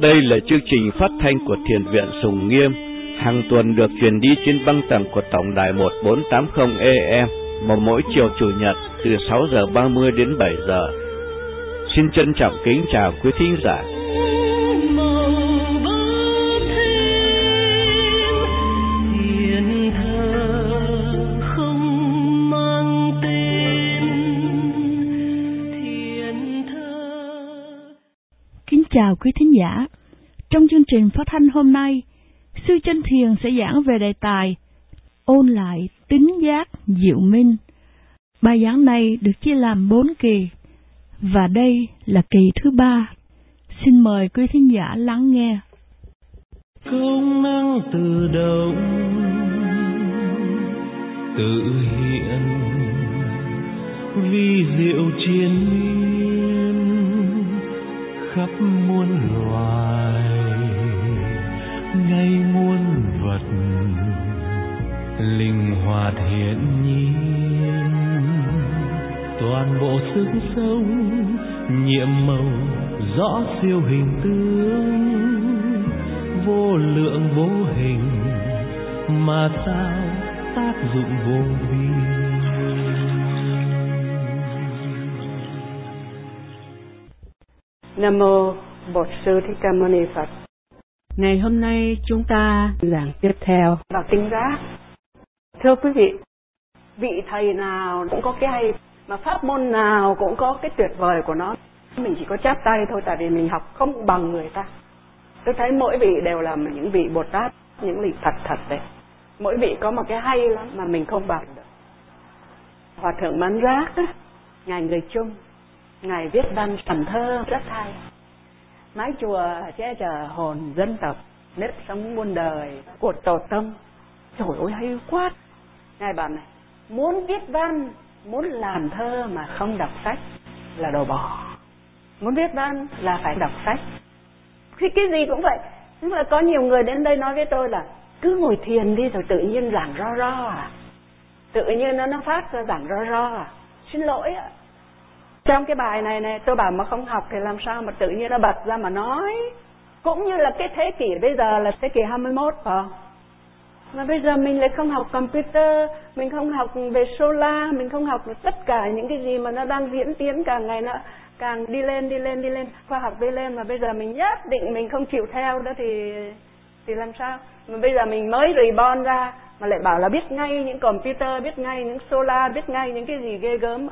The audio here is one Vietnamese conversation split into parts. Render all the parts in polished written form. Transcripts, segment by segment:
Đây là chương trình phát thanh của Thiền viện Sùng Nghiêm, hàng tuần được truyền đi trên băng tần của tổng đài 1480 AM vào mỗi chiều Chủ nhật từ 6:30 đến 7 giờ. Xin trân trọng kính chào quý thính giả. Kính chào quý thính giả. Trong chương trình phát thanh hôm nay, Sư Chánh Thiền sẽ giảng về đề tài ôn lại tính giác diệu minh. Bài giảng này được chia làm 4 kỳ, và đây là kỳ thứ 3. Xin mời quý thính giả lắng nghe. Công năng tự động tự hiện, vi diệu triền miên khắp muôn loài, ngay muôn vật linh hoạt hiện nhiên, toàn bộ sức sống nhiệm màu rõ siêu hình tướng, vô lượng vô hình mà sao tác dụng vô biên. Nam mô Bổn Sư Thích Ca Mâu Ni Phật. Ngày hôm nay chúng ta giảng tiếp theo vào tính giác. Thưa quý vị, vị thầy nào cũng có cái hay, mà pháp môn nào cũng có cái tuyệt vời của nó. Mình chỉ có chắp tay thôi, tại vì mình học không bằng người ta. Tôi thấy mỗi vị đều là những vị Bồ Tát, những vị thật đấy. Mỗi vị có một cái hay lắm mà mình không bằng được. Hòa thượng Bán Giác á, ngài người Trung, ngài viết văn sẩm thơ rất hay. Mái chùa che chở hồn dân tộc, nếp sống muôn đời của tổ tông. Trời ơi hay quá. Ngài bảo này, muốn viết văn, muốn làm thơ mà không đọc sách là đồ bỏ. Muốn viết văn là phải đọc sách. Cái gì cũng vậy. Nhưng mà có nhiều người đến đây nói với tôi là cứ ngồi thiền đi rồi tự nhiên giảng ro à. Tự nhiên nó phát ra giảng ro à. Xin lỗi ạ. Trong cái bài này tôi bảo mà không học thì làm sao mà tự nhiên nó bật ra mà nói. Cũng như là cái thế kỷ bây giờ là thế kỷ 21 phải không? Mà bây giờ mình lại không học computer, mình không học về solar, mình không học tất cả những cái gì mà nó đang diễn tiến càng ngày nó càng đi lên, khoa học đi lên, mà bây giờ mình nhất định mình không chịu theo đó thì làm sao? Mà bây giờ mình mới reborn ra mà lại bảo là biết ngay những computer, biết ngay những solar, biết ngay những cái gì ghê gớm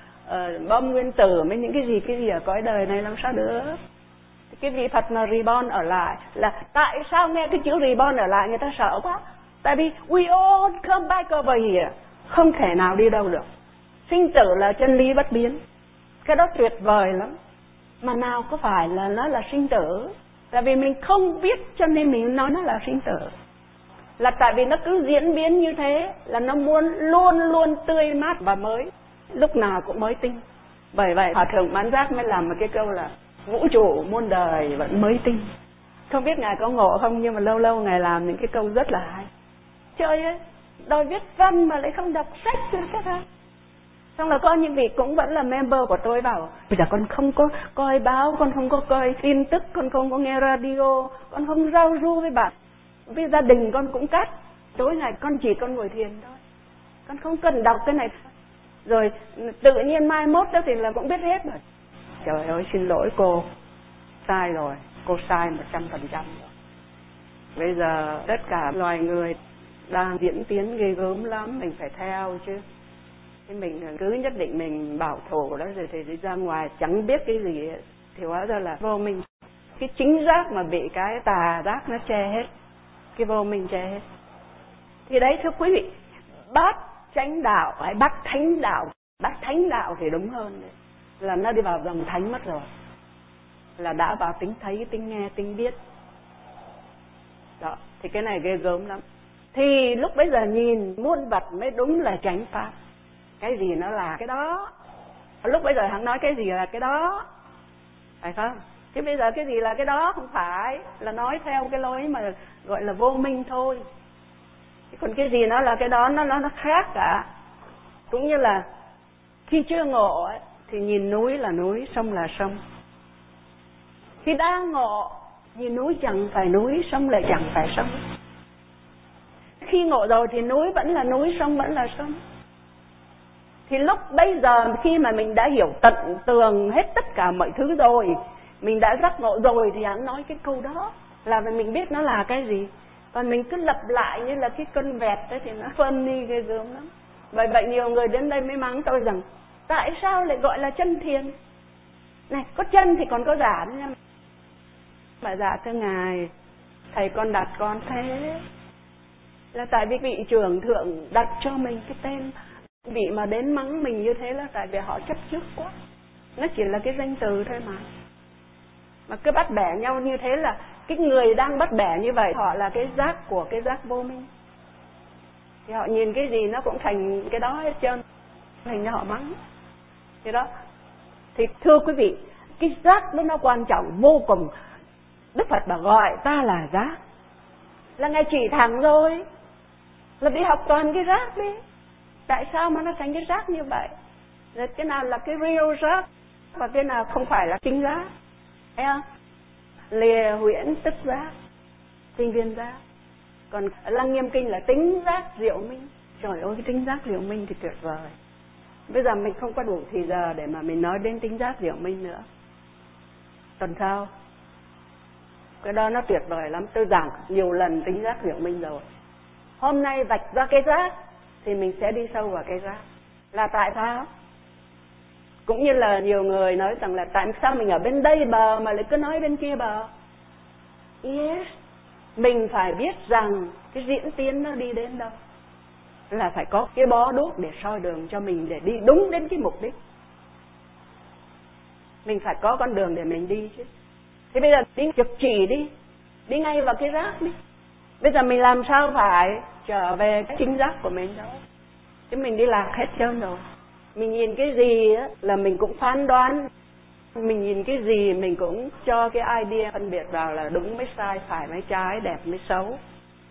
ở bom nguyên tử với những cái gì ở cõi đời này làm sao được? Cái vị Phật mà reborn ở lại là tại sao nghe cái chữ reborn ở lại người ta sợ quá? Tại vì we all come back over here, không thể nào đi đâu được. Sinh tử là chân lý bất biến. Cái đó tuyệt vời lắm. Mà nào có phải là nó là sinh tử? Tại vì mình không biết cho nên mình nói nó là sinh tử. Là tại vì nó cứ diễn biến như thế, là nó muốn luôn tươi mát và mới, lúc nào cũng mới tinh. Bởi vậy Hòa thượng Bán Giác mới làm một cái câu là vũ trụ muôn đời vẫn mới tinh. Không biết ngài có ngộ không, nhưng mà lâu lâu ngài làm những cái câu rất là hay. Trời ơi, đòi viết văn mà lại không đọc sách rồi cái đó. Xong là có những vị cũng vẫn là member của tôi bảo bây giờ con không có coi báo, con không có coi tin tức, con không có nghe radio, con không giao du với bạn, với gia đình con cũng cắt. Tối ngày con chỉ con ngồi thiền thôi, con không cần đọc cái này. Rồi tự nhiên mai mốt đó thì là cũng biết hết rồi. Trời ơi xin lỗi cô, sai rồi, cô sai 100% rồi. Bây giờ tất cả loài người đang diễn tiến ghê gớm lắm, mình phải theo chứ. Thế mình cứ nhất định mình bảo thủ đó rồi thì đi ra ngoài chẳng biết cái gì thì hóa ra là vô minh. Cái chính giác mà bị cái tà giác nó che hết, cái vô minh che hết. Thì đấy thưa quý vị, bát chánh đạo hay bát thánh đạo thì đúng hơn đấy. Là nó đi vào dòng thánh mất rồi, là đã vào tính thấy, tính nghe, tính biết đó. Thì cái này ghê gớm lắm. Thì lúc bấy giờ nhìn muôn vật mới đúng là chánh pháp. Cái gì nó là cái đó. Lúc bấy giờ hắn nói cái gì là cái đó, phải không? Chứ bây giờ cái gì là cái đó không phải, là nói theo cái lối mà gọi là vô minh thôi. Còn cái gì nó là cái đó nó khác cả. Cũng như là khi chưa ngộ ấy, thì nhìn núi là núi, sông là sông. Khi đang ngộ Như núi chẳng phải núi, sông lại chẳng phải sông. Khi ngộ rồi thì núi vẫn là núi, sông vẫn là sông. Thì lúc bây giờ khi mà mình đã hiểu tận tường hết tất cả mọi thứ rồi, mình đã giác ngộ rồi, thì hắn nói cái câu đó là mình biết nó là cái gì. Còn mình cứ lặp lại như là cái con vẹt đấy thì nó phân đi ghê gớm lắm. Vậy nhiều người đến đây mới mắng tôi rằng tại sao lại gọi là chân thiền? Này, có chân thì còn có giả nữa nha. Mà dạ thưa Ngài, thầy con đặt con thế là tại vì vị trưởng thượng đặt cho mình cái tên. Vị mà đến mắng mình như thế là tại vì họ chấp trước quá. Nó chỉ là cái danh từ thôi mà. Mà cứ bắt bẻ nhau như thế là cái người đang bắt bẻ như vậy, họ là cái giác của cái giác vô minh. Thì họ nhìn cái gì nó cũng thành cái đó hết trơn, thành ra họ mắng. Thì đó. Thì thưa quý vị, cái giác nó quan trọng vô cùng. Đức Phật bảo gọi ta là giác, là Ngài chỉ thẳng rồi, là đi học toàn cái giác đi. Tại sao mà nó thành cái giác như vậy? Rồi cái nào là cái real giác và cái nào không phải là chính giác? Thấy không? Lìa huyễn tức giác, tinh viên giác. Còn Lăng Nghiêm Kinh là tính giác diệu minh. Trời ơi, cái tính giác diệu minh thì tuyệt vời. Bây giờ mình không có đủ thì giờ để mà mình nói đến tính giác diệu minh nữa. Tuần sau cái đó nó tuyệt vời lắm. Tôi giảng nhiều lần tính giác diệu minh rồi. Hôm nay vạch ra cái giác thì mình sẽ đi sâu vào cái giác. Là tại sao? Cũng như là nhiều người nói rằng là tại sao mình ở bên đây bờ mà lại cứ nói bên kia bờ. Yes, mình phải biết rằng cái diễn tiến nó đi đến đâu, là phải có cái bó đuốc để soi đường cho mình để đi đúng đến cái mục đích. Mình phải có con đường để mình đi chứ. Thế bây giờ đi trực chỉ đi ngay vào cái giác đi. Bây giờ mình làm sao phải trở về cái chính giác của mình đâu. Chứ mình đi lạc hết trơn rồi. Mình nhìn cái gì á, là mình cũng phán đoán. Mình nhìn cái gì mình cũng cho cái idea phân biệt vào là đúng mới sai, phải mới trái, đẹp mới xấu.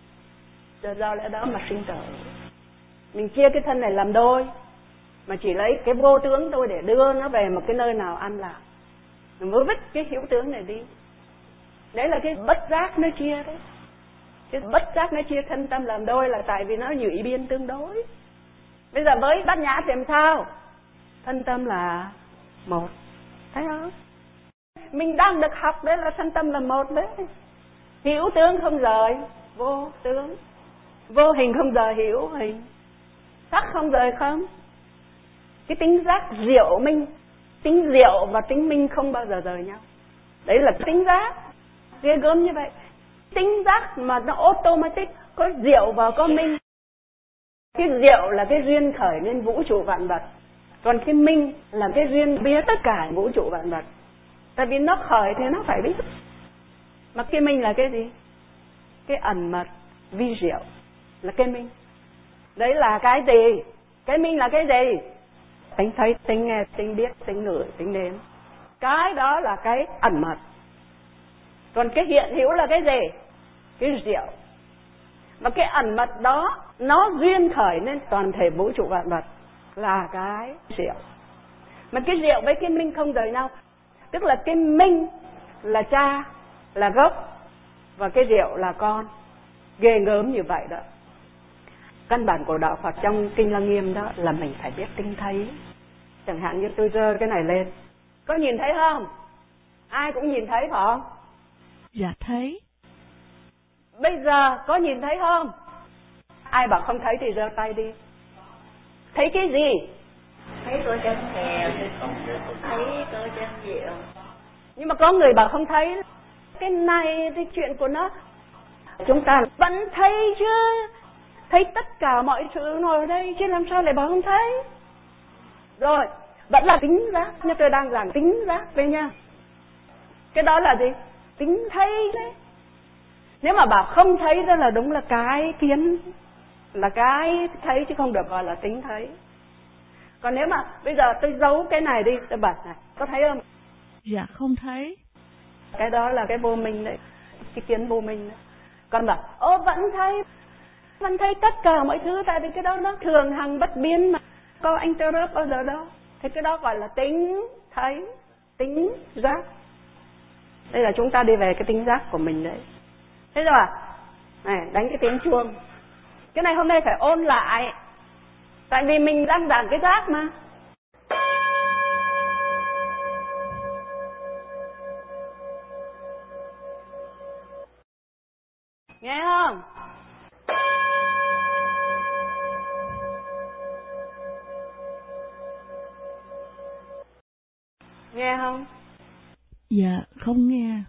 Do lẽ đó mà sinh tử. Mình chia cái thân này làm đôi, mà chỉ lấy cái vô tướng thôi để đưa nó về một cái nơi nào an lạc. Mình mới vứt cái hữu tướng này đi. Đấy là cái bất giác nó chia đấy. Cái bất giác nó chia thân tâm làm đôi là tại vì nó nhụy biên tương đối. Bây giờ với Bát Nhã thì làm sao? Thân tâm là một. Thấy không? Mình đang được học đấy là thân tâm là một đấy. Hữu tướng không rời vô tướng, vô hình không rời hữu hình, sắc không rời không. Cái tính giác diệu minh, tính diệu và tính minh không bao giờ rời nhau. Đấy là tính giác ghê gớm như vậy. Tính giác mà nó automatic, có diệu và có minh. Cái diệu là cái duyên khởi nên vũ trụ vạn vật, còn cái minh là cái duyên biết tất cả vũ trụ vạn vật. Tại vì nó khởi thì nó phải biết. Mà cái minh là cái gì? Cái ẩn mật vi diệu là cái minh. Đấy là cái gì? Cái minh là cái gì? Tính thấy, tính nghe, tính biết, tính ngửi, tính nếm. Cái đó là cái ẩn mật. Còn cái hiện hữu là cái gì? Cái diệu. Và cái ẩn mật đó nó duyên khởi nên toàn thể vũ trụ vạn vật là cái diệu. Mà cái diệu với cái minh không rời nhau. Tức là cái minh là cha, là gốc, và cái diệu là con. Ghê gớm như vậy đó. Căn bản của đạo Phật trong Kinh Lăng Nghiêm đó là mình phải biết tinh thấy. Chẳng hạn như tôi giơ cái này lên, có nhìn thấy không? Ai cũng nhìn thấy phải không? Dạ thấy. Bây giờ có nhìn thấy không? Ai bảo không thấy thì giơ tay đi. Thấy cái gì? Thấy cô chân thèm, thấy cô chân diệu. Nhưng mà có người bảo không thấy. Cái này thì chuyện của nó. Chúng ta vẫn thấy chứ. Thấy tất cả mọi sự ngồi ở đây chứ làm sao lại bảo không thấy. Rồi, vẫn là tính giác. Như tôi đang giảng tính giác đây nha. Cái đó là gì? Tính thấy đấy. Nếu mà bảo không thấy đó là đúng là cái kiến, là cái thấy chứ không được gọi là tính thấy. Còn nếu mà bây giờ tôi giấu cái này đi, tôi bật này, có thấy không? Dạ không thấy. Cái đó là cái vô minh đấy, cái kiến vô minh đấy. Còn bảo, vẫn thấy tất cả mọi thứ, tại vì cái đó nó thường hằng bất biến mà, có interrupt bao giờ đâu. Thì cái đó gọi là tính thấy, tính giác. Đây là chúng ta đi về cái tính giác của mình đấy. Thế rồi này, đánh cái tiếng chuông. Cái này hôm nay phải ôn lại. Tại vì mình đang giảng cái giác mà. Nghe không? Nghe không? Dạ không nghe.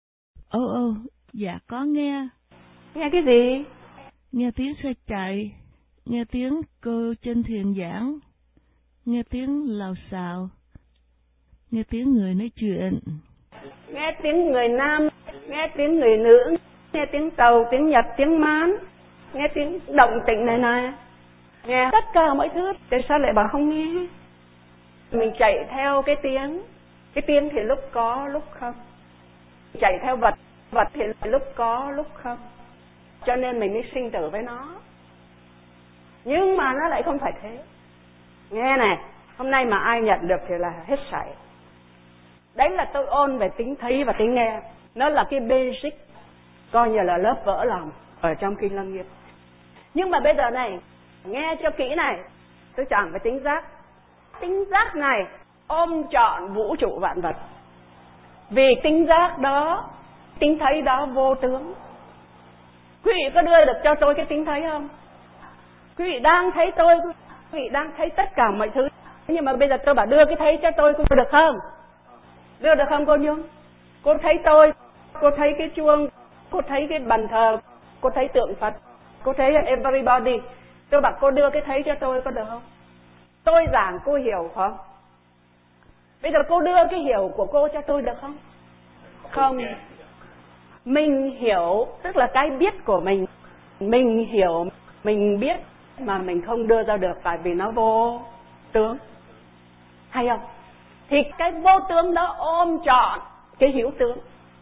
Dạ có nghe. Nghe cái gì? Nghe tiếng xe chạy, nghe tiếng cô trên thuyền giảng, nghe tiếng lào xào, nghe tiếng người nói chuyện, nghe tiếng người nam, nghe tiếng người nữ, nghe tiếng tàu, tiếng nhật, tiếng mán, nghe tiếng động tĩnh này, nghe tất cả mọi thứ. Tại sao lại bảo không nghe? Mình chạy theo cái tiếng thì lúc có lúc không. Chạy theo vật thì lúc có lúc không. Cho nên mình mới sinh tử với nó. Nhưng mà nó lại không phải thế. Nghe này, hôm nay mà ai nhận được thì là hết sảy. Đấy là tôi ôn về tính thấy và tính nghe. Nó là cái basic, coi như là lớp vỡ lòng ở trong Kinh Lâm Nghiêm. Nhưng mà bây giờ này, nghe cho kỹ này, tôi chọn về tính giác. Tính giác này ôm trọn vũ trụ vạn vật. Vì tính giác đó, tính thấy đó vô tướng. Quý vị có đưa được cho tôi cái tính thấy không? Quý vị đang thấy tôi, quý vị đang thấy tất cả mọi thứ. Nhưng mà bây giờ tôi bảo đưa cái thấy cho tôi, có được không? Đưa được không cô Nhung? Cô thấy tôi, cô thấy cái chuông, cô thấy cái bàn thờ, cô thấy tượng Phật, cô thấy everybody. Tôi bảo cô đưa cái thấy cho tôi, có được không? Tôi giảng cô hiểu không? Bây giờ cô đưa cái hiểu của cô cho tôi được không? Không. Mình hiểu, tức là cái biết của mình. Mình hiểu, mình biết mà mình không đưa ra được tại vì nó vô tướng. Hay không? Thì cái vô tướng đó ôm trọn cái hữu tướng.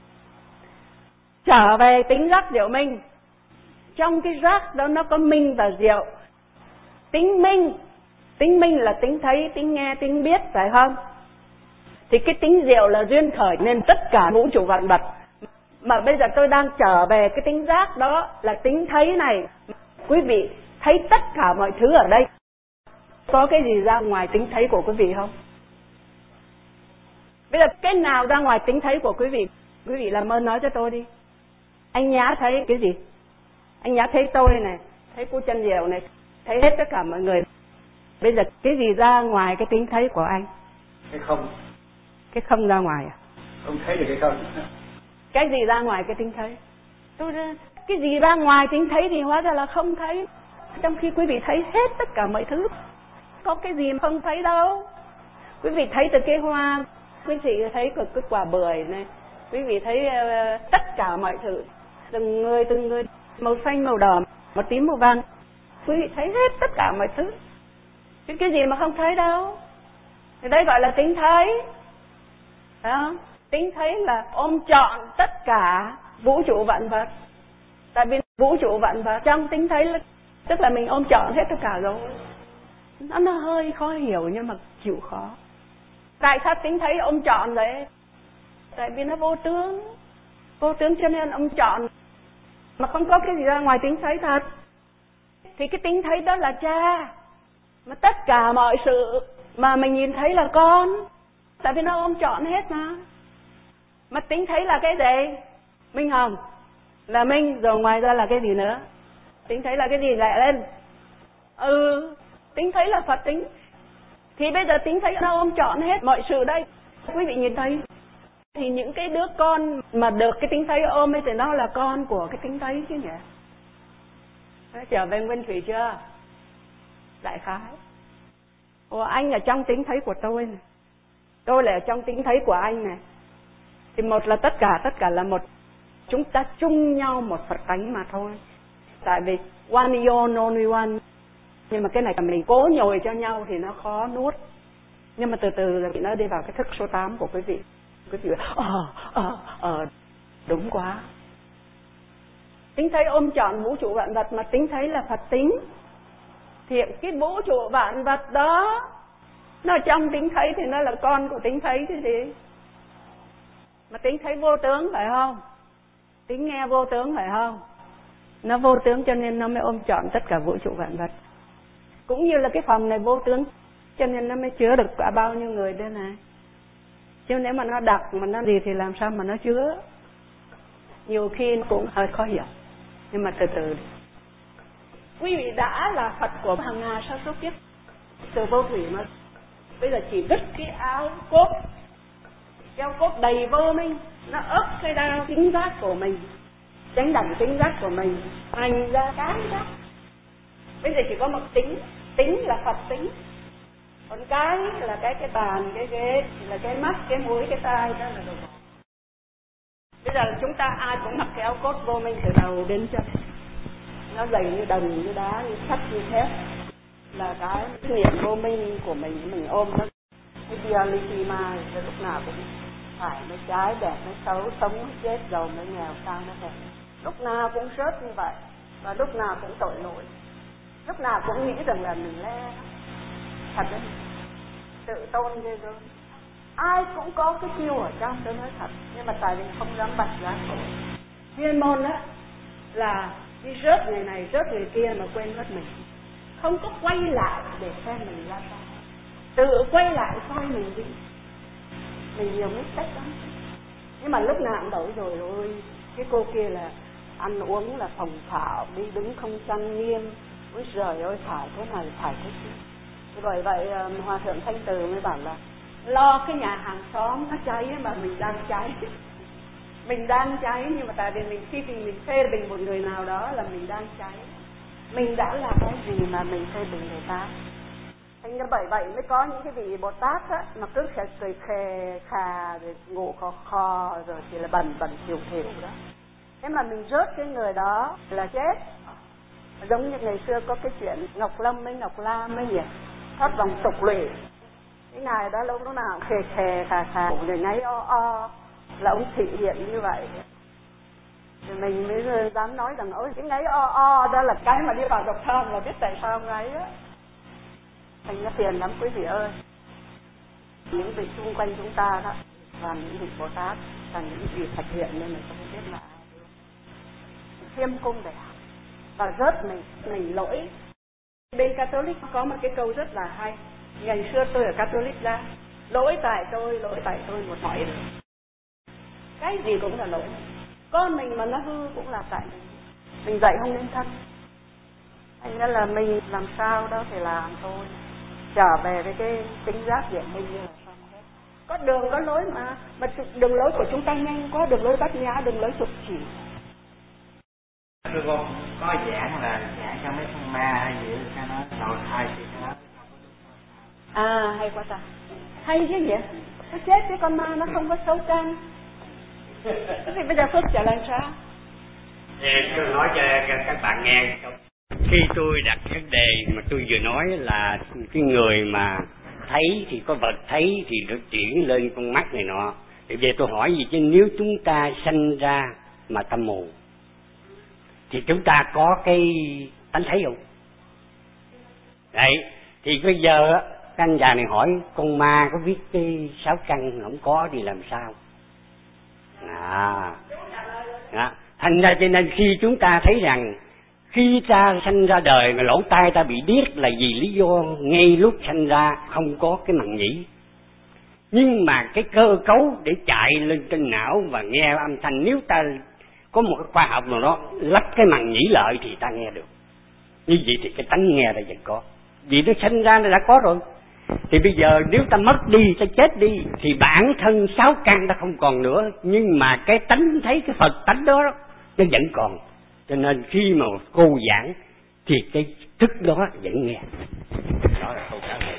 Trở về tính giác diệu minh. Trong cái giác đó nó có minh và diệu. Tính minh là tính thấy, tính nghe, tính biết, phải không? Thì cái tính diệu là duyên khởi nên tất cả vũ trụ vạn vật. Mà bây giờ tôi đang trở về cái tính giác đó là tính thấy này. Quý vị thấy tất cả mọi thứ ở đây. Có cái gì ra ngoài tính thấy của quý vị không? Bây giờ cái nào ra ngoài tính thấy của quý vị? Quý vị làm ơn nói cho tôi đi. Anh Nhã thấy cái gì? Anh Nhã thấy tôi này, thấy cô Chân Diệu này, thấy hết tất cả mọi người. Bây giờ cái gì ra ngoài cái tính thấy của anh? Cái không. Cái không ra ngoài à? Không thấy được cái không. Cái gì ra ngoài cái tính thấy? Cái gì ra ngoài tính thấy thì hóa ra là không thấy. Trong khi quý vị thấy hết tất cả mọi thứ. Có cái gì mà không thấy đâu. Quý vị thấy từ cái hoa, quý vị thấy từ cái quả bưởi này, quý vị thấy tất cả mọi thứ. Từng người, màu xanh, màu đỏ, màu tím, màu vàng. Quý vị thấy hết tất cả mọi thứ. Cái gì mà không thấy đâu. Thì đây gọi là tính thấy. Phải không? Tính thấy là ôm trọn tất cả vũ trụ vạn vật. Tại vì vũ trụ vạn vật trong tính thấy là, tức là mình ôm trọn hết tất cả rồi. Nó hơi khó hiểu nhưng mà chịu khó. Tại sao tính thấy ôm trọn vậy? Tại vì nó vô tướng. Vô tướng cho nên ôm trọn. Mà không có cái gì ra ngoài tính thấy thật. Thì cái tính thấy đó là cha. Mà tất cả mọi sự mà mình nhìn thấy là con. Tại vì nó ôm trọn hết mà. Mà tính thấy là cái gì? Minh hồng là minh, rồi ngoài ra là cái gì nữa? Tính thấy là cái gì lại lên? Tính thấy là Phật tính. Thì bây giờ tính thấy nó ôm trọn hết mọi sự đây. Quý vị nhìn thấy. Thì những cái đứa con mà được cái tính thấy ôm ấy thì nó là con của cái tính thấy chứ nhỉ? Trở về nguyên thủy chưa? Đại khái. Anh ở trong tính thấy của tôi này. Tôi là ở trong tính thấy của anh này. Thì một là tất cả là một. Chúng ta chung nhau một Phật tánh mà thôi. Tại vì one yon only one. Nhưng mà cái này mình cố nhồi cho nhau thì nó khó nuốt. Nhưng mà từ từ là nó đi vào cái thức số 8 của quý vị. Quý vị đúng quá. Tính thấy ôm trọn vũ trụ vạn vật mà tính thấy là Phật tính. Thì cái vũ trụ vạn vật đó, nó trong tính thấy thì nó là con của tính thấy chứ gì. Mà Tính thấy vô tướng phải không? Tính nghe vô tướng phải không? Nó vô tướng cho nên nó mới ôm trọn tất cả vũ trụ vạn vật. Cũng như là cái phòng này vô tướng cho nên nó mới chứa được cả bao nhiêu người đây này. Chứ nếu mà nó đặc mà nó gì thì làm sao mà nó chứa. Nhiều khi cũng hơi khó hiểu. Nhưng mà từ từ. Quý vị đã là Phật của hàng ngàn sao số kiếp từ vô thủy mà bây giờ chỉ vứt cái áo cốt, đầy vô minh, nó ấp cái đao tính giác của mình, đánh đẳng tính giác của mình, thành ra cái giác. Bây giờ chỉ có một tính là Phật tính, còn cái là cái bàn, cái ghế, là cái mắt, cái mũi, cái tai, đó là đồ. Bây giờ là chúng ta ai cũng mặc cái áo cốt vô minh từ đầu đến chân, nó dày như đồng, như đá, như sắt, như thép, là cái niệm vô minh của mình ôm nó. Cái duality mind lúc nào cũng phải mới trái, đẹp mới xấu, sống mới chết, giàu mới nghèo, sao nó đẹp. Lúc nào cũng rớt như vậy, và lúc nào cũng tội lỗi, lúc nào cũng nghĩ rằng là mình le. Thật đấy, tự tôn ghê gớm. Ai cũng có cái chiêu ở trong, tôi nói thật, nhưng mà tại vì không dám bật ra. Chuyên môn đó là đi rớt người này, rớt người kia mà quên mất mình. Không có quay lại để xem mình ra sao. Tự quay lại coi mình đi. Mình nhiều mấy cách lắm. Nhưng mà lúc nào cũng đổi rồi ôi. Cái cô kia là ăn uống là phồng phào, đi đứng không trang nghiêm. Ôi trời ơi, phải thế này, phải thế kia. Bởi vậy Hòa Thượng Thanh Từ mới bảo là lo cái nhà hàng xóm nó cháy mà mình đang cháy. Mình đang cháy, nhưng mà tại vì khi mình phê bình một người nào đó là mình đang cháy. Mình đã làm cái gì mà mình phê bình người ta. Thành ra bởi vậy mới có những cái vị Bồ Tát á, mà cứ cười khè khà, rồi ngủ khò khò, rồi chỉ là bẩn thiểu đó. Thế mà mình rớt cái người đó là chết. Giống như ngày xưa có cái chuyện Ngọc Lâm với Ngọc La mới nhỉ, thoát vòng tục lụy. Cái ngày đó lúc nào khè khè khà khà, rồi ngáy o là ông thị hiện như vậy. Thì mình mới dám nói rằng ôi cái ngáy o đó là cái mà đi vào độc thân là biết tại sao ngáy á. Thành ra phiền lắm quý vị ơi. Những vị xung quanh chúng ta đó, và những vị Bồ Tát, và những vị thực hiện nên mình không biết là ai. Khiêm cung để học và rớt mình lỗi. Bên Catholic có một cái câu rất là hay. Ngày xưa tôi ở Catholic ra, lỗi tại tôi một mọi người. Cái gì cũng là lỗi. Con mình mà nó hư cũng là tại mình dạy không nên thân. Thành ra là mình làm sao đó thì làm thôi. Trở về với cái tính giác diện minh như là xong hết. Có đường có lối mà đường lối của chúng ta nhanh quá, đường lối bát nhã, đường lối tục chỉ. Thưa con, có giảng là giảng cho mấy con ma hay gì cho nó đầu thai thì nó. À hay quá ta. Hay chứ nhỉ? Nó chết cái con ma nó không có xấu trang. Thế thì bây giờ Phước trả lời sao? Tôi nói cho các bạn nghe. Khi tôi đặt vấn đề mà tôi vừa nói là cái người mà thấy thì có vật thấy thì nó chuyển lên con mắt này nọ. Thì về tôi hỏi gì chứ nếu chúng ta sanh ra mà tâm mù thì chúng ta có cái tánh thấy không? Đấy, thì bây giờ các anh già này hỏi con ma có viết cái sáu căn không có thì làm sao? Thành ra cho nên khi chúng ta thấy rằng khi ta sanh ra đời mà lỗ tai ta bị điếc là vì lý do ngay lúc sanh ra không có cái màng nhĩ. Nhưng mà cái cơ cấu để chạy lên trên não và nghe âm thanh, nếu ta có một cái khoa học nào đó lắp cái màng nhĩ lợi thì ta nghe được. Như vậy thì cái tánh nghe là vẫn có. Vì nó sanh ra nó đã có rồi. Thì bây giờ nếu ta mất đi, ta chết đi thì bản thân sáu căn ta không còn nữa, nhưng mà cái tánh thấy cái Phật tánh đó nó vẫn còn. Cho nên khi mà cô giảng thì cái thức đó vẫn nghe. Đó là câu trả lời.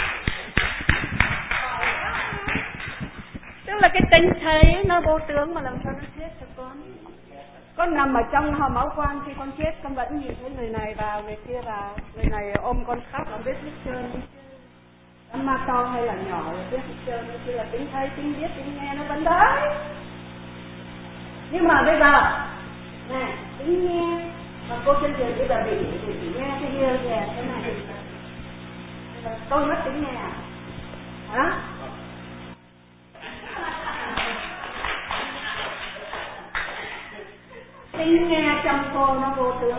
Tức là cái tinh thấy nó vô tướng mà làm sao nó chết cho con. Con nằm ở trong hòm máu quan, khi con chết con vẫn nhìn thấy người này vào, người kia vào. Người này ôm con khóc, con biết hết trơn. Ma to hay là nhỏ rồi biết hết trơn. Chứ là tính thấy, tính biết, tính nghe nó vẫn đấy. Nhưng mà bây giờ này, tính nghe mà cô chân tiền bây giờ bị nghe cái kia kìa, thế này tôi mất tính nghe à? Hả?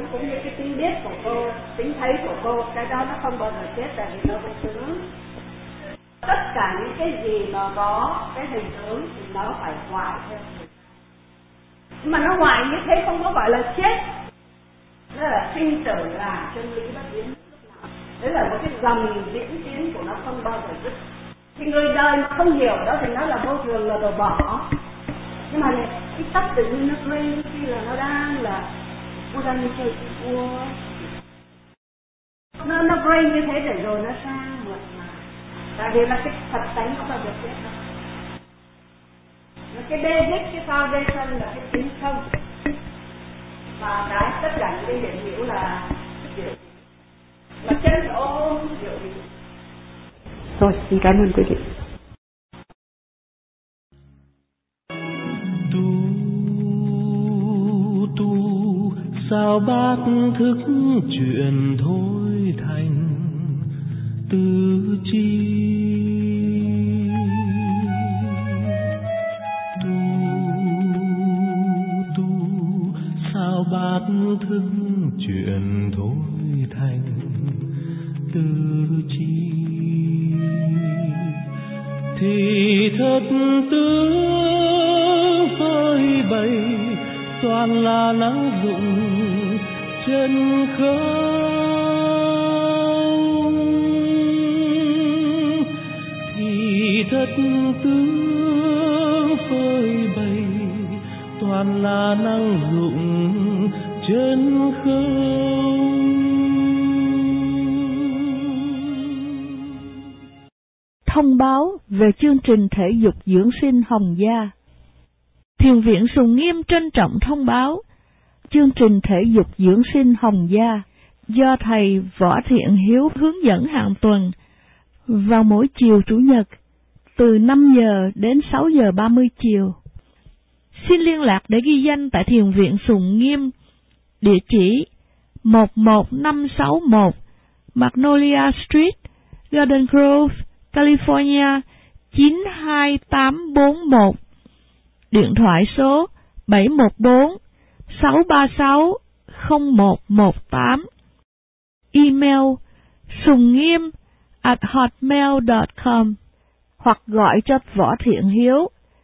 cũng như cái tính biết của cô, tính thấy của cô, cái đó nó không bao giờ chết, tại vì nó vô tướng. Tất cả những cái gì mà có cái hình tướng thì nó phải hoại theo. Mà nó hoại như thế không có gọi là chết. Đó là sinh tử là chân lý bất biến. Đấy là một cái dòng diễn tiến của nó không bao giờ dứt. Thì người đời mà không hiểu đó thì nó là vô thường, là đồ bỏ. Nhưng mà cái tắc tự nhiên nó quên khi là nó đang là cô đang đi chơi cua. Nó brain như thế để rồi nó sang mượt mà. Tại vì là cái thật tánh nó bao giờ chết đâu. Cái basic, cái foundation là cái tính không. Và cái tất cả những cái hiện hữu là diệu. Mà chân ôm diệu gì. Rồi, xin cảm ơn quý vị. Tu sao bác thức chuyện thôi thành tư chi. Sao bác thức chuyện thôi thành tư chi. Thì thật tướng phơi bày toàn là nắng rụng chân không. Thì thật tướng phơi bày toàn là nắng rụng chân không. Thông báo về chương trình thể dục dưỡng sinh Hồng Gia. Thiền viện Sùng Nghiêm trân trọng thông báo chương trình thể dục dưỡng sinh Hồng Gia do thầy Võ Thiện Hiếu hướng dẫn hàng tuần vào mỗi chiều Chủ nhật từ 5 giờ đến 6 giờ 30 chiều. Xin liên lạc để ghi danh tại Thiền viện Sùng Nghiêm, địa chỉ 11561 Magnolia Street, Garden Grove, California 92841. Điện thoại số 714-636-0118. Email sungnnghiêm@hotmail.com hoặc gọi cho Võ Thiện Hiếu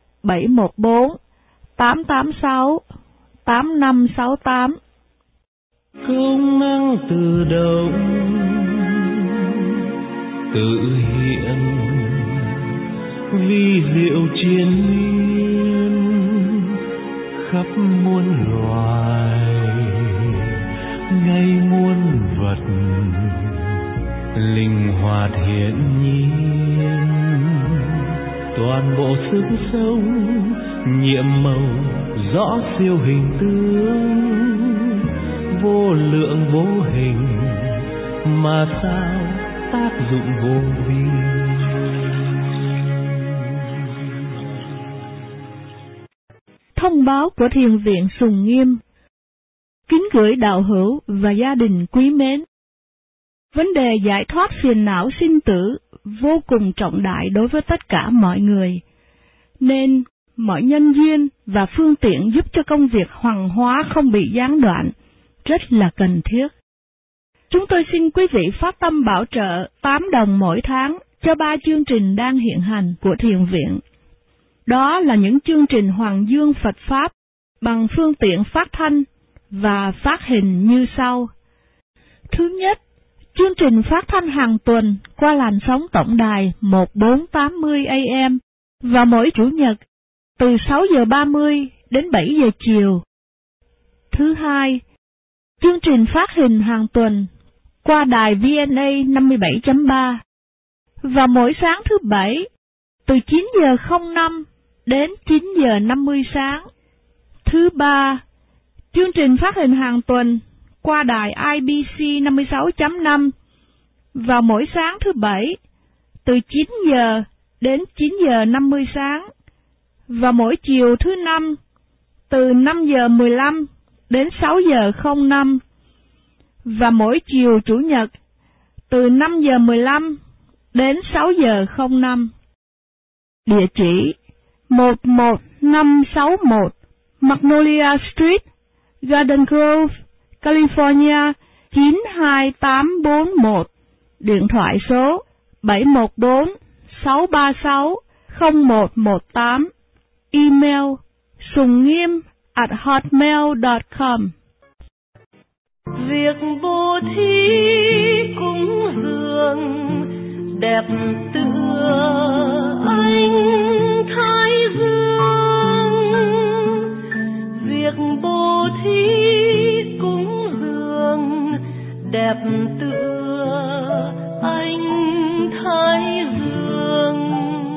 714-886-8568. Công năng tự động tự hiện vi diệu triền miên khắp muôn loài, ngay muôn vật linh hoạt hiển nhiên. Toàn bộ sức sống nhiệm màu rõ siêu hình tướng, vô lượng vô hình mà sao tác dụng vô biên. Thông báo của Thiền viện Sùng Nghiêm. Kính gửi đạo hữu và gia đình quý mến. Vấn đề giải thoát phiền não sinh tử vô cùng trọng đại đối với tất cả mọi người, nên mọi nhân duyên và phương tiện giúp cho công việc hoàng hóa không bị gián đoạn rất là cần thiết. Chúng tôi xin quý vị phát tâm bảo trợ 8 đồng mỗi tháng cho 3 chương trình đang hiện hành của Thiền viện. Đó là những chương trình Hoàng Dương Phật Pháp bằng phương tiện phát thanh và phát hình như sau. Thứ nhất, chương trình phát thanh hàng tuần qua làn sóng tổng đài 1480 AM vào mỗi Chủ nhật từ 6 giờ 30 đến 7 giờ chiều. Thứ hai, chương trình phát hình hàng tuần qua đài VNA 57.3 vào mỗi sáng thứ Bảy từ 9 giờ 05 đến 9 giờ 50 sáng. Thứ ba, chương trình phát hình hàng tuần qua đài IBC 56.5 vào mỗi sáng thứ Bảy từ 9 giờ đến 9 giờ 50 sáng và mỗi chiều thứ Năm từ 5 giờ 15 đến 6 giờ 05 và mỗi chiều Chủ nhật từ 5 giờ 15 đến 6 giờ 05. Địa chỉ 11561 Magnolia Street, Garden Grove, California 92841, điện thoại số 714-636-0118, email sungngiem@hotmail.com. Việc bố thí cúng dường đẹp tựa ánh thái dương, việc bố thí cúng dường đẹp tựa ánh thái dương.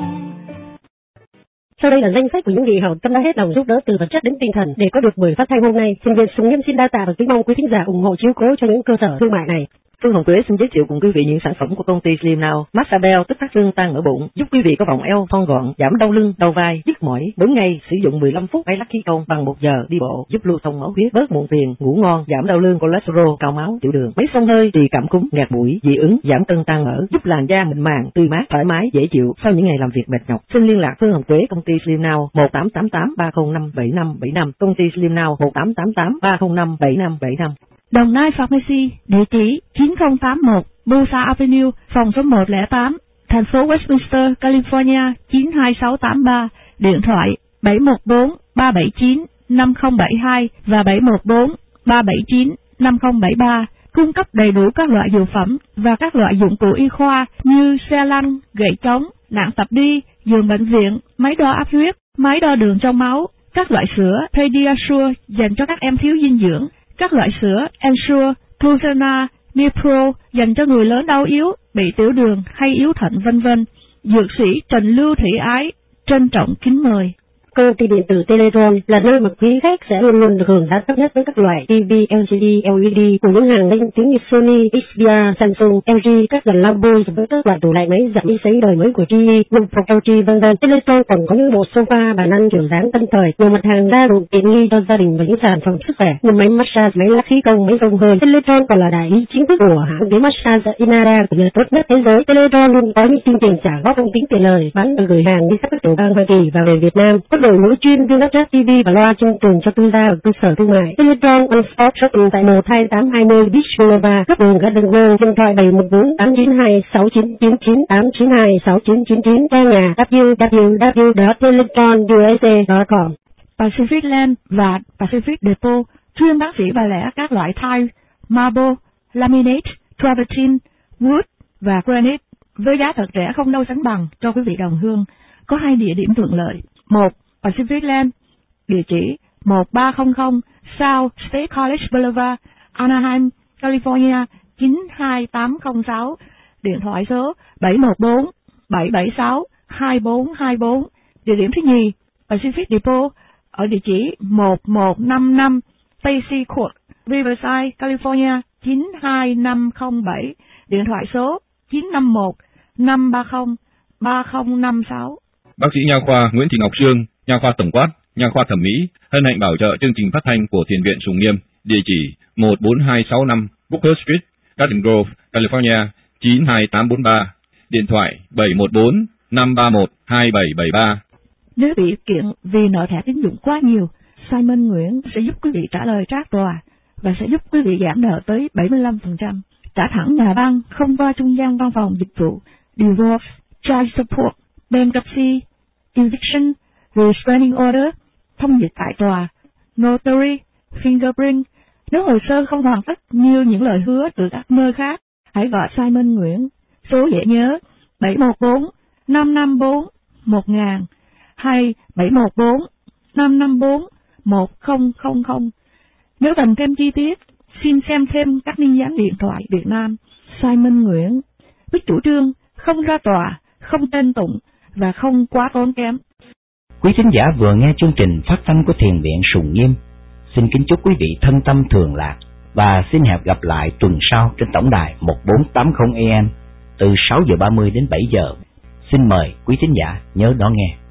Sau đây là danh sách của những vị hảo tâm đã hết lòng giúp đỡ từ vật chất đến tinh thần để có được buổi phát thanh hôm nay. Sinh viên Sùng Nghiêm xin đa tạ và kính mong quý thính giả ủng hộ chiếu cố cho những cơ sở thương mại này. Phương Hồng Quế xin giới thiệu cùng quý vị những sản phẩm của công ty Slim Now. Massage Bell tức phát xương tan ở bụng, giúp quý vị có vòng eo thon gọn, giảm đau lưng, đau vai, nhức mỏi. Mỗi ngày sử dụng 15 phút máy lắc khí công bằng 1 giờ đi bộ, giúp lưu thông máu huyết, bớt muộn phiền, ngủ ngon, giảm đau lưng, cholesterol, cao máu, tiểu đường. Máy xông hơi trị cảm cúm, nghẹt mũi, dị ứng, giảm cân tan mỡ, giúp làn da mịn màng, tươi mát, thoải mái, dễ chịu sau những ngày làm việc mệt nhọc. Xin liên lạc Phương Hồng Quế, công ty Slim Now 1888-305-7575, công ty Slim Now 1888-305-7575. Đồng Nai Pharmacy, địa chỉ 9081 Bosa Avenue, phòng số 108, thành phố Westminster, California 92683, điện thoại 714-379-5072 và 714-379-5073, cung cấp đầy đủ các loại dược phẩm và các loại dụng cụ y khoa như xe lăn, gậy chống, nạng tập đi, giường bệnh viện, máy đo áp huyết, máy đo đường trong máu, các loại sữa Pediasure dành cho các em thiếu dinh dưỡng, các loại sữa Ensure, Trucena, Mipro dành cho người lớn đau yếu, bị tiểu đường hay yếu thận vân vân. Dược sĩ Trần Lưu Thị Ái trân trọng kính mời. Công ty điện tử Teletron là nơi mà quý khách sẽ luôn luôn được hưởng giá thấp nhất với các loại TV, LCD, LED của những hàng danh tiếng như Sony, XPR, Samsung, LG, các dàn Lambo với các loại tủ lạnh máy giặt máy sấy đời mới của GE, Pro, LG vân vân. Teletron còn có những bộ sofa bàn ăn kiểu dáng tân thời, nhiều mặt hàng gia dụng tiện nghi cho gia đình và những sản phẩm sức khỏe như máy massage, máy lắc khí công, máy xông hơi. Teletron còn là đại lý chính thức của hãng ghế massage Inara của nhà tốt nhất thế giới. Teletron luôn có những chương trình trả góp không tính tiền lời, bán và gửi hàng đi khắp các tiểu bang Hoa Kỳ và về Việt Nam. Đội ngũ chuyên viên lắp ráp TV và loa chương trình cho tư gia và cơ sở thương mại. Teletron on Spot shopping tại 12820 Beach Boulevard, cấp đường Garden Grove, điện thoại 714-892-6999-892-6999, trang nhà www.teletronusa.com. Pacific Land và Pacific Depot chuyên bán sỉ và lẻ các loại tile, marble, laminate, travertine, wood và granite với giá thật rẻ không đâu sánh bằng cho quý vị đồng hương. Có 2 địa điểm thuận lợi. 1. Pacific Land, địa chỉ 1300 South State College Boulevard, Anaheim, California 92806, điện thoại số 714-776-2424. Địa điểm thứ nhì, Pacific Depot, ở địa chỉ 1155 Stacy Court, Riverside, California 92507, điện thoại số 951-530-3056. Bác sĩ nha khoa Nguyễn Thị Ngọc Sương, nha khoa tổng quát, nha khoa thẩm mỹ, hân hạnh bảo trợ chương trình phát thanh của Thiền viện Sùng Nghiêm, địa chỉ 14265 Booker Street, Garden Grove, California 92843, điện thoại 714-531-2773. Nếu bị kiện vì nợ thẻ tín dụng quá nhiều, Simon Nguyễn sẽ giúp quý vị trả lời trác tòa và sẽ giúp quý vị giảm nợ tới 75%. Trả thẳng nhà băng không qua trung gian văn phòng dịch vụ, divorce, child support, bankruptcy, eviction, restraining order, thông dịch tại tòa, notary, fingerprint. Nếu hồ sơ không hoàn tất như những lời hứa từ các nơi khác, hãy gọi Simon Nguyễn. Số dễ nhớ 714-554-1000 hay 714-554-1000. Nếu cần thêm chi tiết, xin xem thêm các niên giám điện thoại Việt Nam. Simon Nguyễn với chủ trương không ra tòa, không tên tụng và không quá tốn kém. Quý thính giả vừa nghe chương trình phát thanh của Thiền viện Sùng Nghiêm. Xin kính chúc quý vị thân tâm thường lạc và xin hẹn gặp lại tuần sau trên tổng đài 1480 AM từ 6:30 đến 7 giờ. Xin mời quý thính giả nhớ đón nghe.